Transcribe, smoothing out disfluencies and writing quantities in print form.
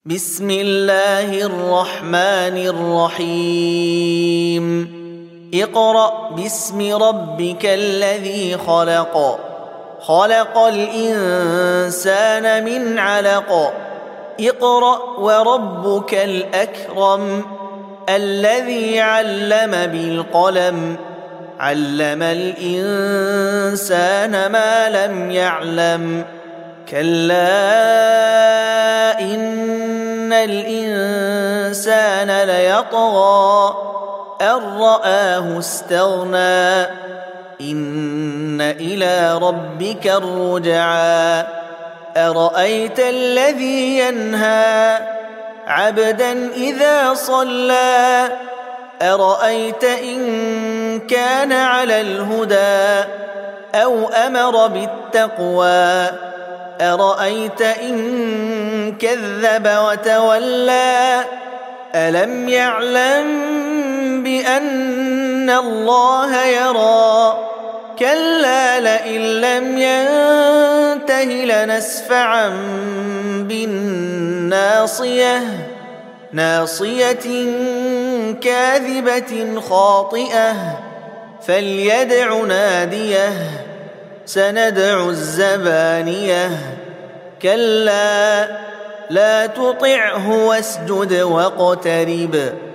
بسم الله الرحمن الرحيم اقرأ باسم ربك الذي خلق خلق الإنسان من علق اقرأ وربك الأكرم الذي علم بالقلم علم الإنسان ما لم يعلم كلا إن الإنسان ليطغى أن رآه استغنى إن إلى ربك الرجعى أرأيت الذي ينهى عبدا إذا صلى أرأيت إن كان على الهدى أو أمر بالتقوى أرأيت إن كذب وتولى ألم يعلم بأن الله يرى كلا لئن لم ينته لنسفعا بالناصية ناصية كاذبة خاطئة فليدع ناديه سندع الزبانية كلا لا تطعه واسجد واقترب